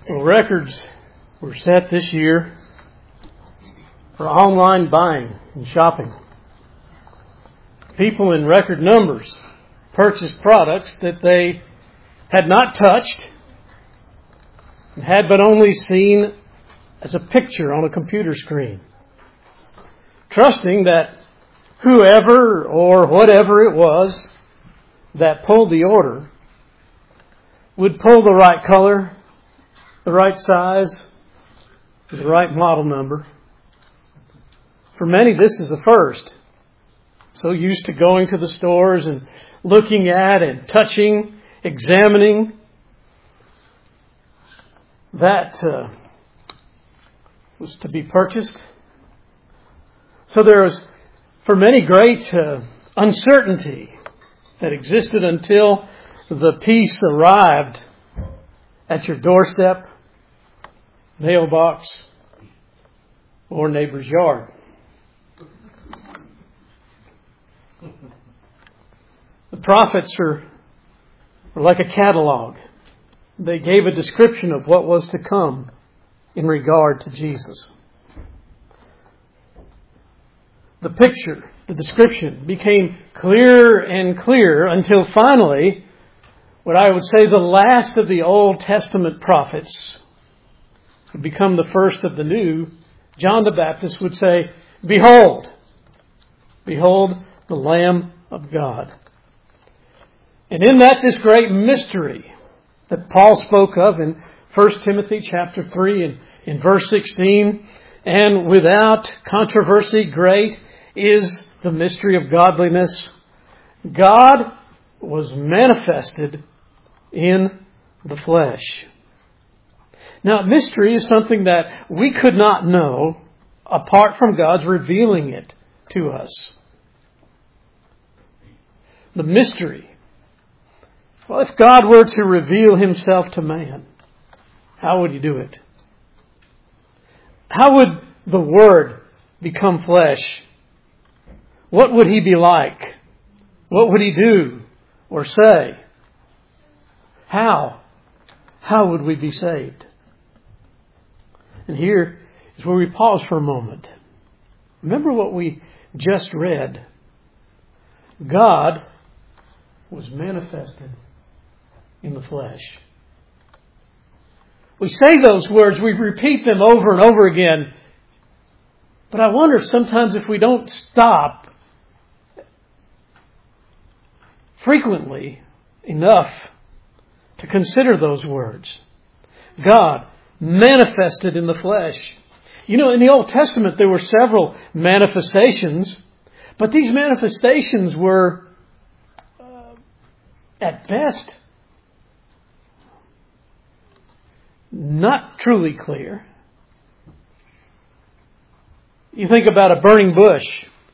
Well, records were set this year for online buying and shopping. People in record numbers purchased products that they had not touched and had but only seen as a picture on a computer screen, trusting that whoever or whatever it was that pulled the order would pull the right color, the right size, the right model number. For many, this is a first. So used to going to the stores and looking at and touching, examining. That was to be purchased. So there was, for many, great uncertainty that existed until the piece arrived at your doorstep, mailbox, or neighbor's yard. The prophets were like a catalog. They gave a description of what was to come in regard to Jesus. The picture, the description became clearer and clearer until finally, what I would say the last of the Old Testament prophets would become the first of the New. John the Baptist would say, "Behold, behold the Lamb of God." And in that, this great mystery that Paul spoke of in 1 Timothy chapter 3 and in verse 16, and without controversy great is the mystery of godliness. God was manifested in the flesh. Now, mystery is something that we could not know apart from God's revealing it to us. The mystery. Well, if God were to reveal Himself to man, how would He do it? How would the Word become flesh? What would He be like? What would He do or say? How? How would we be saved? And here is where we pause for a moment. Remember what we just read. God was manifested in the flesh. We say those words, we repeat them over and over again. But I wonder sometimes if we don't stop frequently enough to consider those words. God manifested in the flesh. You know, in the Old Testament there were several manifestations, but these manifestations were at best not truly clear. You think about a burning bush.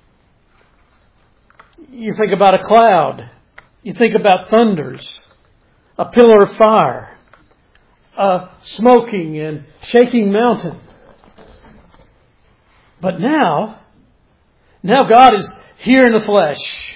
You think about a cloud. You think about thunders, a pillar of fire, a smoking and shaking mountain. But now God is here in the flesh.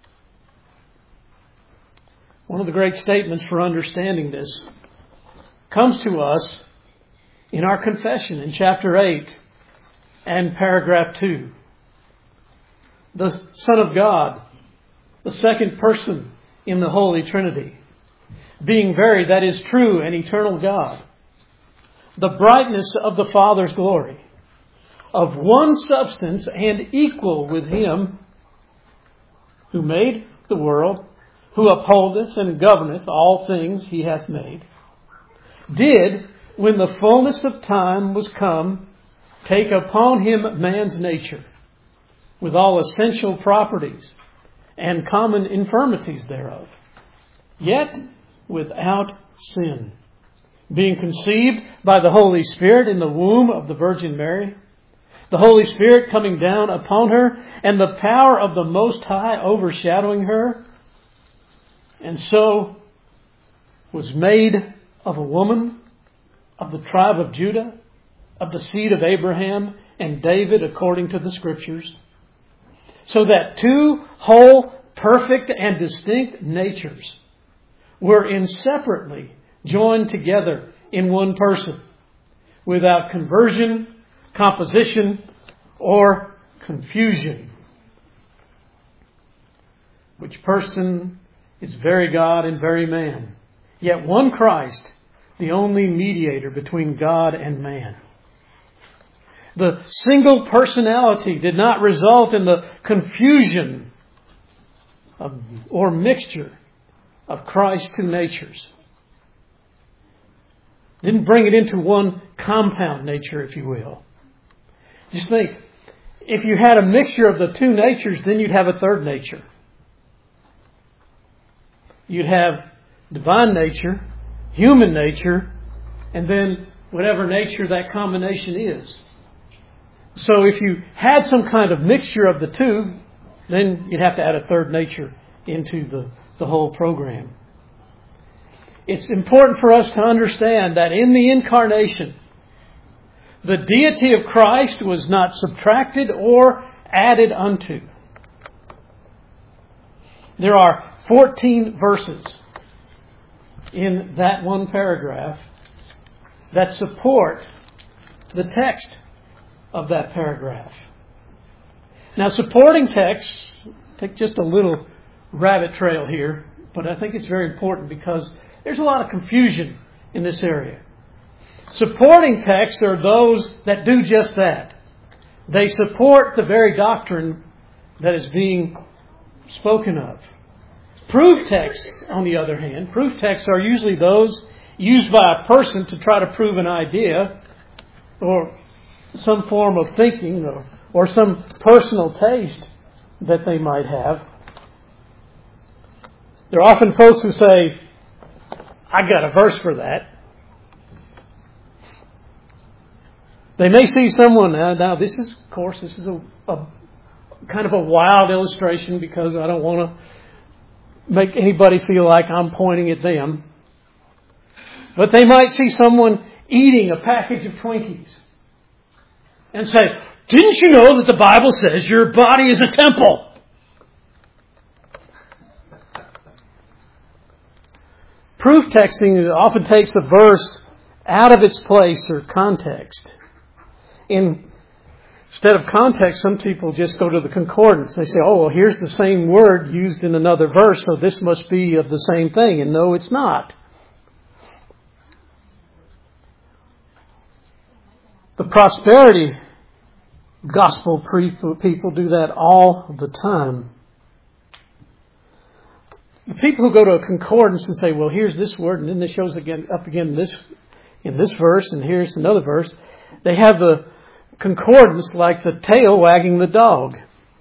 One of the great statements for understanding this comes to us in our confession in chapter 8 and paragraph 2. The Son of God, the second person in the Holy Trinity, being very, that is true and eternal God, the brightness of the Father's glory, of one substance and equal with Him who made the world, who upholdeth and governeth all things He hath made, did, when the fullness of time was come, take upon Him man's nature, with all essential properties and common infirmities thereof, yet without sin, being conceived by the Holy Spirit in the womb of the Virgin Mary, the Holy Spirit coming down upon her, and the power of the Most High overshadowing her, and so was made of a woman of the tribe of Judah, of the seed of Abraham and David according to the Scriptures, so that two whole, perfect, and distinct natures were inseparably joined together in one person without conversion, composition, or confusion. Which person is very God and very man, yet one Christ, the only mediator between God and man. The single personality did not result in the confusion or mixture of Christ's two natures. Didn't bring it into one compound nature, if you will. Just think, if you had a mixture of the two natures, then you'd have a third nature. You'd have divine nature, human nature, and then whatever nature that combination is. So if you had some kind of mixture of the two, then you'd have to add a third nature into the whole program. It's important for us to understand that in the incarnation, the deity of Christ was not subtracted or added unto. There are 14 verses in that one paragraph that support the text of that paragraph. Now, supporting texts, take just a little rabbit trail here, but I think it's very important because there's a lot of confusion in this area. Supporting texts are those that do just that. They support the very doctrine that is being spoken of. Proof texts, on the other hand, proof texts are usually those used by a person to try to prove an idea or some form of thinking or some personal taste that they might have. There are often folks who say, I got a verse for that. They may see someone, now this is a kind of a wild illustration because I don't want to make anybody feel like I'm pointing at them. But they might see someone eating a package of Twinkies and say, didn't you know that the Bible says your body is a temple? Proof texting often takes a verse out of its place or context. Instead of context, some people just go to the concordance. They say, oh, well, here's the same word used in another verse, so this must be of the same thing. And no, it's not. The prosperity gospel people do that all the time. The people who go to a concordance and say, well, here's this word, and then this shows up again in this verse, and here's another verse. They have the concordance like the tail wagging the dog.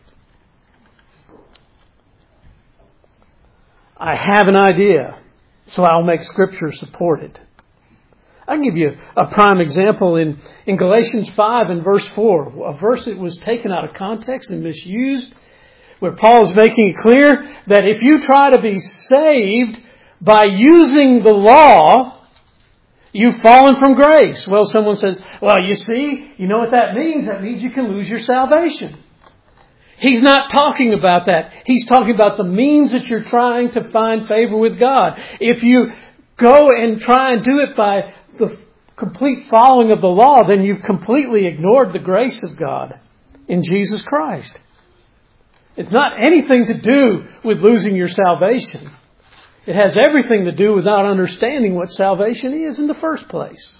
I have an idea, so I'll make Scripture support it. I'll give you a prime example in Galatians 5 and verse 4, a verse that was taken out of context and misused, where Paul is making it clear that if you try to be saved by using the law, you've fallen from grace. Well, someone says, well, you see, you know what that means? That means you can lose your salvation. He's not talking about that. He's talking about the means that you're trying to find favor with God. If you go and try and do it by the complete following of the law, then you've completely ignored the grace of God in Jesus Christ. It's not anything to do with losing your salvation. It has everything to do with not understanding what salvation is in the first place.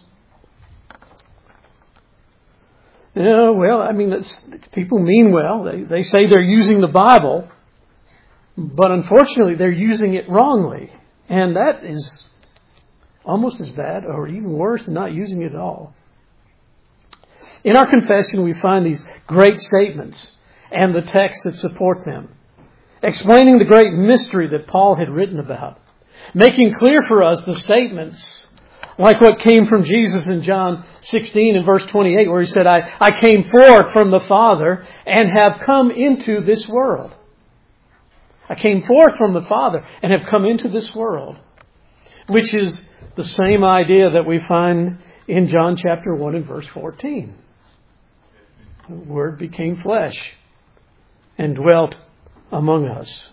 People mean well. They say they're using the Bible, but unfortunately they're using it wrongly. And that is almost as bad or even worse than not using it at all. In our confession, we find these great statements and the texts that support them, explaining the great mystery that Paul had written about, making clear for us the statements like what came from Jesus in John 16 and verse 28, where he said, I came forth from the Father and have come into this world. I came forth from the Father and have come into this world, which is the same idea that we find in John chapter 1 and verse 14. The Word became flesh and dwelt among us.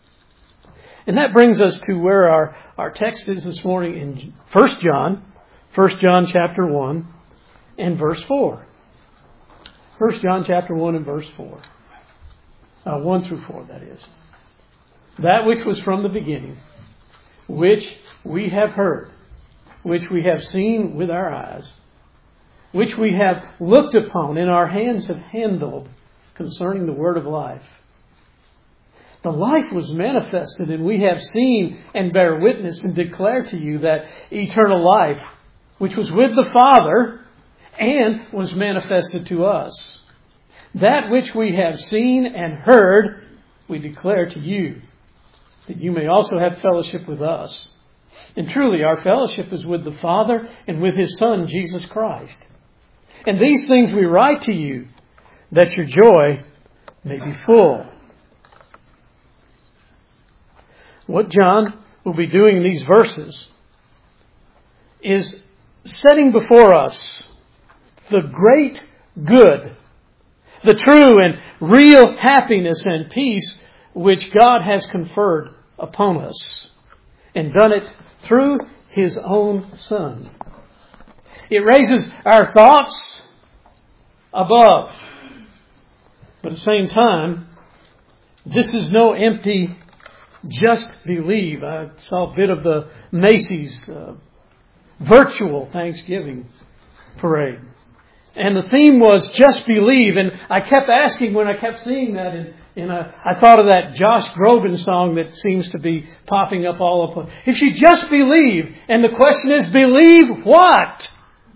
And that brings us to where our text is this morning in 1 John 1 John chapter 1 and verse 4. 1 John chapter 1 and verse 4. 1 through 4, that is. That which was from the beginning, which we have heard, which we have seen with our eyes, which we have looked upon and our hands have handled concerning the word of life. The life was manifested, and we have seen and bear witness and declare to you that eternal life, which was with the Father and was manifested to us. That which we have seen and heard, we declare to you, that you may also have fellowship with us. And truly, our fellowship is with the Father and with His Son, Jesus Christ. And these things we write to you, that your joy may be full. What John will be doing in these verses is setting before us the great good, the true and real happiness and peace which God has conferred upon us, and done it through His own Son. It raises our thoughts above. But at the same time, this is no empty just believe. I saw a bit of the Macy's virtual Thanksgiving parade. And the theme was just believe. And I kept asking when I kept seeing that. And I thought of that Josh Groban song that seems to be popping up all up. If you just believe. And the question is, believe what?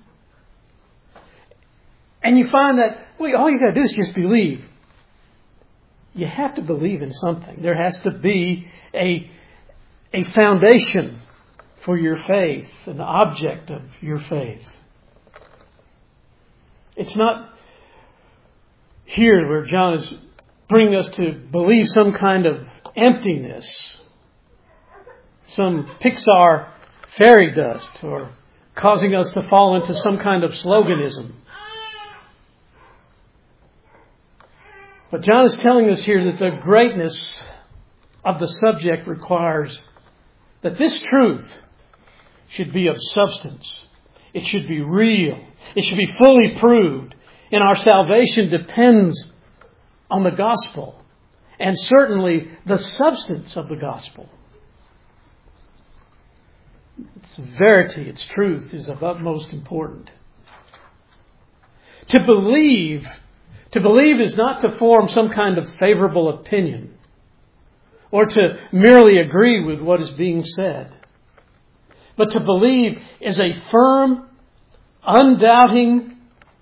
And you find that all you got to do is just believe. You have to believe in something. There has to be a foundation for your faith, an object of your faith. It's not here where John is bringing us to believe some kind of emptiness, some Pixar fairy dust, or causing us to fall into some kind of sloganism. But John is telling us here that the greatness of the subject requires that this truth should be of substance. It should be real. It should be fully proved. And our salvation depends on the gospel. And certainly the substance of the gospel. Its verity, its truth is of utmost importance. To believe is not to form some kind of favorable opinion or to merely agree with what is being said. But to believe is a firm, undoubting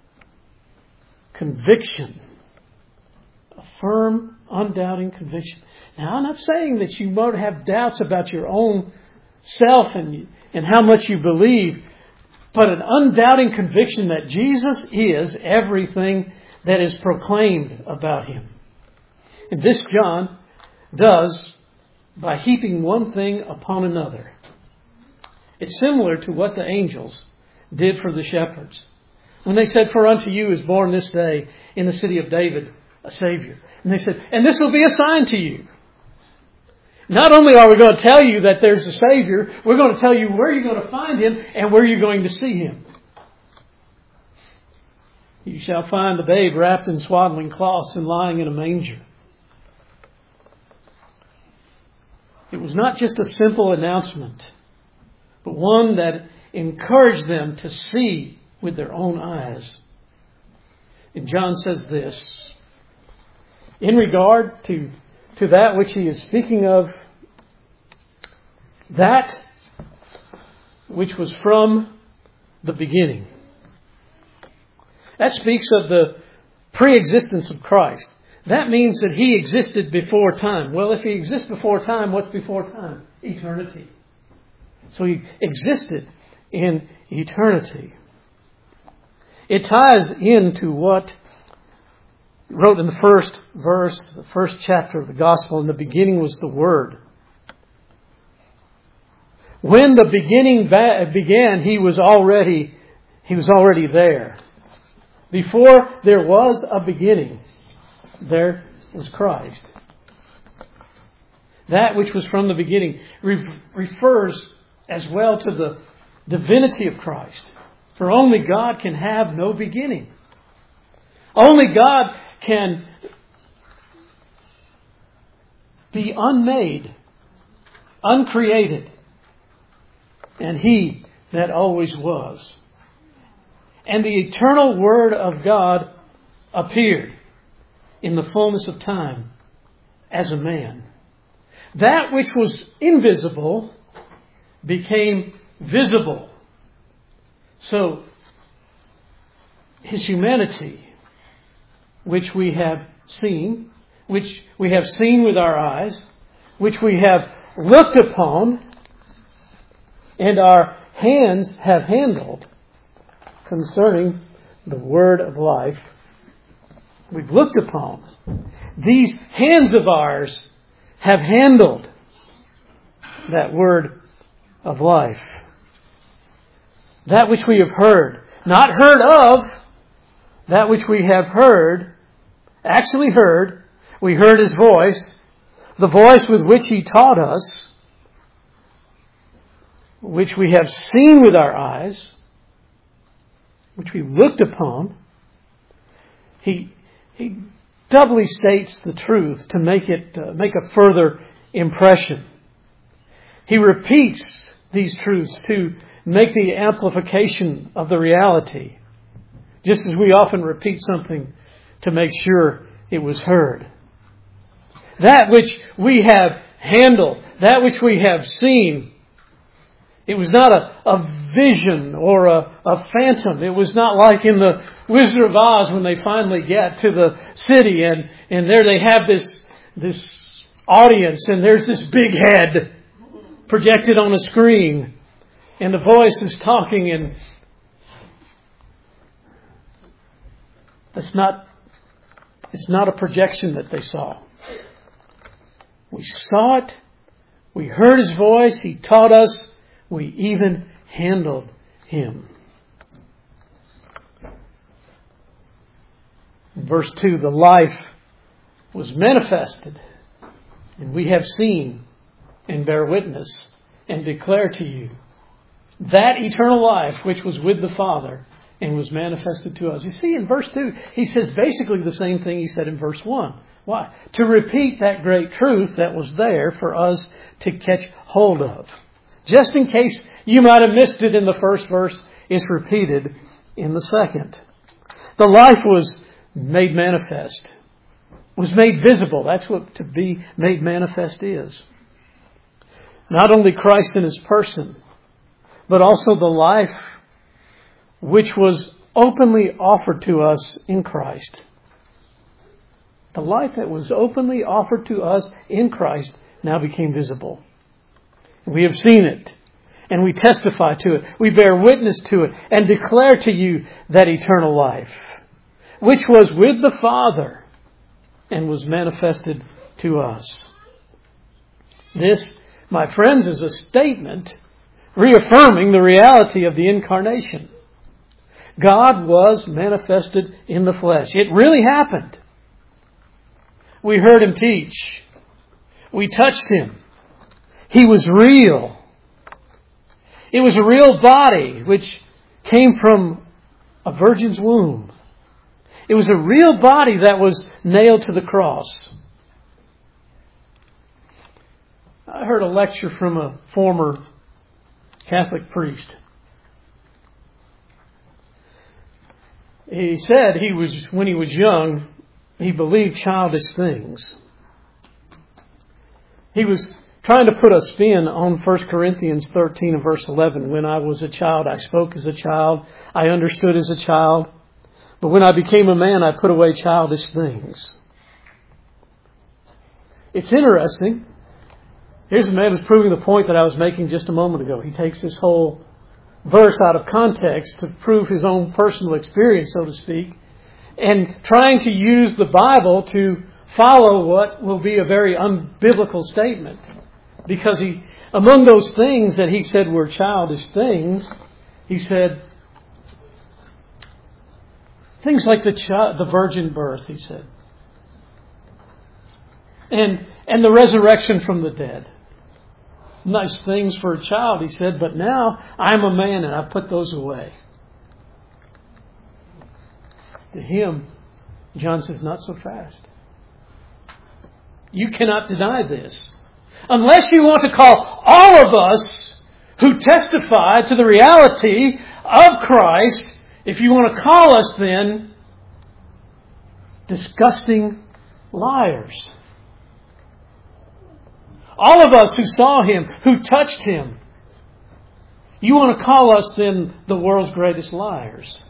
conviction. A firm, undoubting conviction. Now, I'm not saying that you won't have doubts about your own self and how much you believe, but an undoubting conviction that Jesus is everything that is proclaimed about Him. And this John does by heaping one thing upon another. It's similar to what the angels did for the shepherds. When they said, "For unto you is born this day in the city of David a Savior." And they said, "And this will be a sign to you." Not only are we going to tell you that there's a Savior, we're going to tell you where you're going to find Him and where you're going to see Him. You shall find the babe wrapped in swaddling cloths and lying in a manger. It was not just a simple announcement, but one that encouraged them to see with their own eyes. And John says this, in regard to that which he is speaking of, that which was from the beginning. That speaks of the pre-existence of Christ. That means that He existed before time. Well, if He exists before time, what's before time? Eternity. So He existed in eternity. It ties into what He wrote in the first verse, the first chapter of the Gospel. In the beginning was the Word. When the beginning began, He was already there. Before there was a beginning, there was Christ. That which was from the beginning refers as well to divinity of Christ. For only God can have no beginning. Only God can be unmade, uncreated, and He that always was. And the eternal Word of God appeared in the fullness of time as a man. That which was invisible became visible. So, His humanity, which we have seen with our eyes, which we have looked upon, and our hands have handled concerning the Word of life, we've looked upon. These hands of ours have handled that Word of life. That which we have heard, not heard of, that which we have heard, actually heard. We heard His voice, the voice with which He taught us, which we have seen with our eyes, which we looked upon. He doubly states the truth to make a further impression. He repeats these truths to make the amplification of the reality, just as we often repeat something to make sure it was heard. That which we have handled, that which we have seen, it was not a vision or a phantom. It was not like in the Wizard of Oz when they finally get to the city and there they have this audience and there's this big head projected on a screen and the voice is talking, and it's not a projection that they saw. We saw it. We heard His voice. He taught us. We even handled Him. In verse 2, the life was manifested, and we have seen and bear witness and declare to you that eternal life which was with the Father and was manifested to us. You see, in verse 2, he says basically the same thing he said in verse 1. Why? To repeat that great truth that was there for us to catch hold of. Just in case you might have missed it in the first verse, it's repeated in the second. The life was made manifest, was made visible. That's what to be made manifest is. Not only Christ in His person, but also the life which was openly offered to us in Christ. The life that was openly offered to us in Christ now became visible. We have seen it, and we testify to it. We bear witness to it, and declare to you that eternal life, which was with the Father and was manifested to us. This, my friends, is a statement reaffirming the reality of the incarnation. God was manifested in the flesh. It really happened. We heard Him teach. We touched Him. He was real. It was a real body which came from a virgin's womb. It was a real body that was nailed to the cross. I heard a lecture from a former Catholic priest. He said when he was young, he believed childish things. He was trying to put a spin on 1 Corinthians 13 and verse 11. When I was a child, I spoke as a child. I understood as a child. But when I became a man, I put away childish things. It's interesting. Here's a man who's proving the point that I was making just a moment ago. He takes this whole verse out of context to prove his own personal experience, so to speak, and trying to use the Bible to follow what will be a very unbiblical statement. Because among those things that he said were childish things, he said things like the virgin birth, he said, and the resurrection from the dead. nice things for a child, he said, but now I'm a man and I put those away. To him, John says, not so fast. You cannot deny this. Unless you want to call all of us who testify to the reality of Christ, if you want to call us then disgusting liars. All of us who saw Him, who touched Him, you want to call us then the world's greatest liars.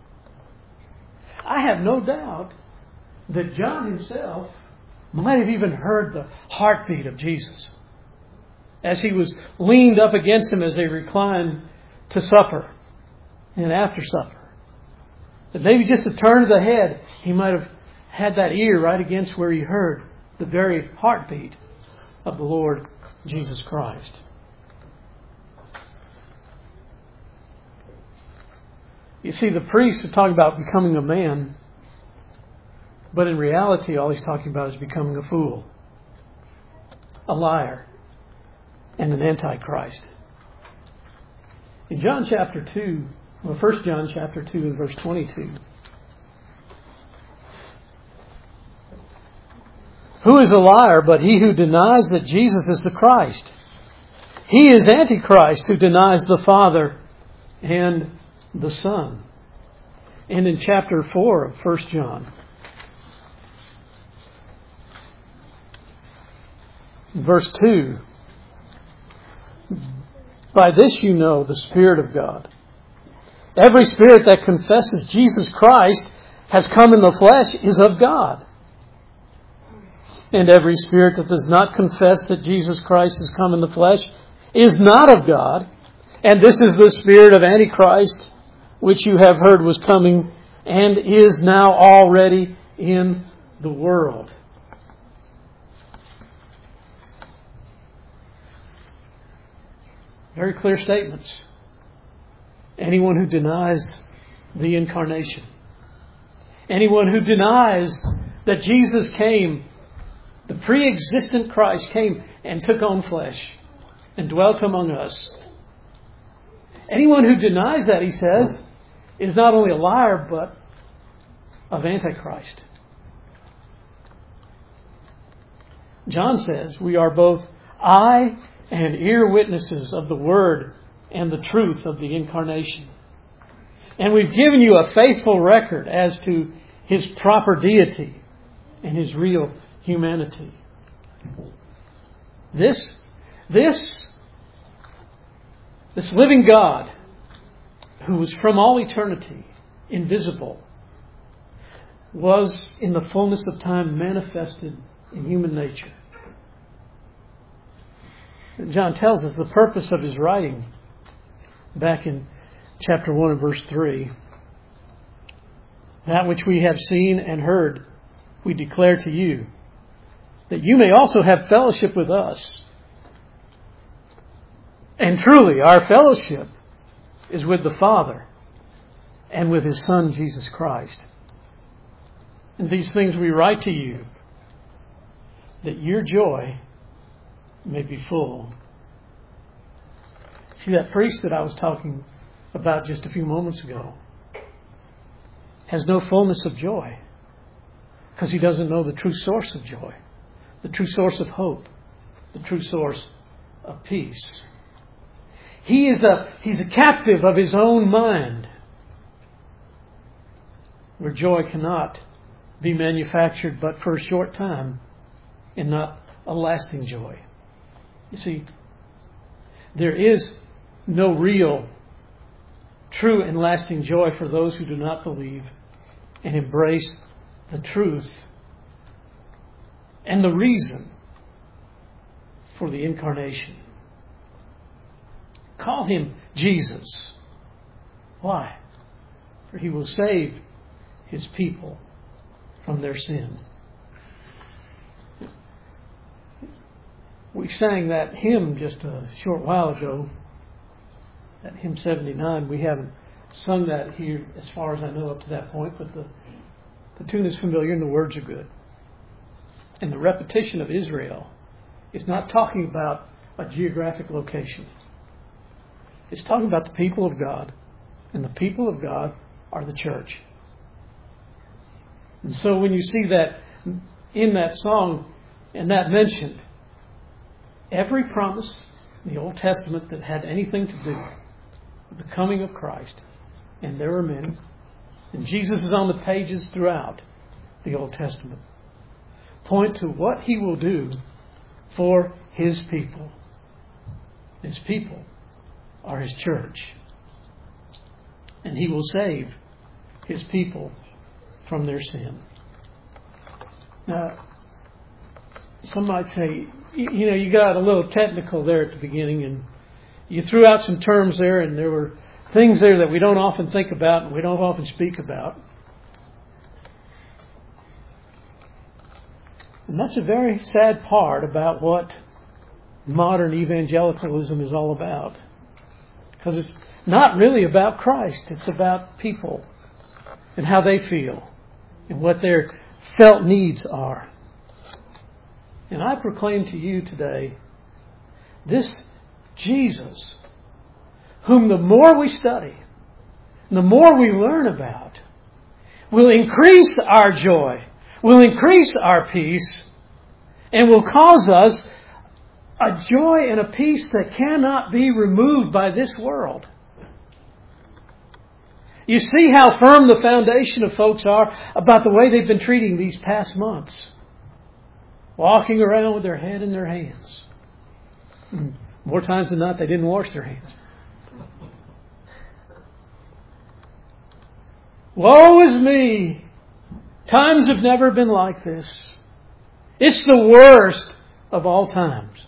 I have no doubt that John himself might have even heard the heartbeat of Jesus as He was leaned up against Him as they reclined to supper and after supper. That maybe just a turn of the head, He might have had that ear right against where He heard the very heartbeat of the Lord Jesus Christ. You see, the priest is talking about becoming a man, but in reality, all he's talking about is becoming a fool, a liar, and an antichrist. In John chapter 2, 1 John chapter 2 and verse 22, who is a liar but he who denies that Jesus is the Christ? He is Antichrist who denies the Father and the Son. And in chapter 4 of 1 John, verse 2, by this you know the Spirit of God. Every spirit that confesses Jesus Christ has come in the flesh is of God. And every spirit that does not confess that Jesus Christ has come in the flesh is not of God. And this is the spirit of Antichrist, which you have heard was coming and is now already in the world. Very clear statements. Anyone who denies the incarnation, anyone who denies that Jesus came, the pre-existent Christ came and took on flesh and dwelt among us. Anyone who denies that, he says, is not only a liar, but of Antichrist. John says we are both eye and ear witnesses of the Word and the truth of the incarnation. And we've given you a faithful record as to His proper deity and His real humanity. This living God, who was from all eternity, invisible, was in the fullness of time manifested in human nature. And John tells us the purpose of his writing back in chapter 1 and verse 3. That which we have seen and heard, we declare to you, that you may also have fellowship with us. And truly, our fellowship is with the Father and with His Son, Jesus Christ. And these things we write to you, that your joy may be full. See, that priest that I was talking about just a few moments ago has no fullness of joy because he doesn't know the true source of joy, the true source of hope, the true source of peace. He's a captive of his own mind, where joy cannot be manufactured but for a short time and not a lasting joy. You see, there is no real, true and lasting joy for those who do not believe and embrace the truth and the reason for the incarnation. Call Him Jesus. Why? For He will save His people from their sin. We sang that hymn just a short while ago, that hymn 79. We haven't sung that here as far as I know up to that point, but the tune is familiar and the words are good. And the repetition of Israel is not talking about a geographic location. It's talking about the people of God. And the people of God are the church. And so when you see that in that song and that mentioned, every promise in the Old Testament that had anything to do with the coming of Christ, and there are many, and Jesus is on the pages throughout the Old Testament, point to what He will do for His people. His people are His church. And He will save His people from their sin. Now, some might say, you got a little technical there at the beginning, and you threw out some terms there, and there were things there that we don't often think about and we don't often speak about. And that's a very sad part about what modern evangelicalism is all about. Because it's not really about Christ. It's about people and how they feel and what their felt needs are. And I proclaim to you today, this Jesus, whom the more we study, the more we learn about, will increase our joy, will increase our peace, and will cause us a joy and a peace that cannot be removed by this world. You see how firm the foundation of folks are about the way they've been treating these past months. Walking around with their head in their hands. More times than not, they didn't wash their hands. Woe is me! Times have never been like this. It's the worst of all times.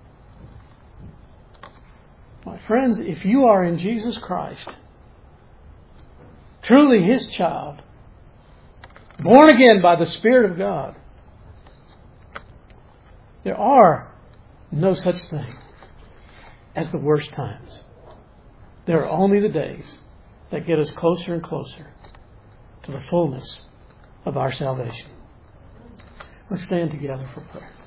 My friends, if you are in Jesus Christ, truly His child, born again by the Spirit of God, there are no such thing as the worst times. There are only the days that get us closer and closer to the fullness of our salvation. Let's stand together for prayer.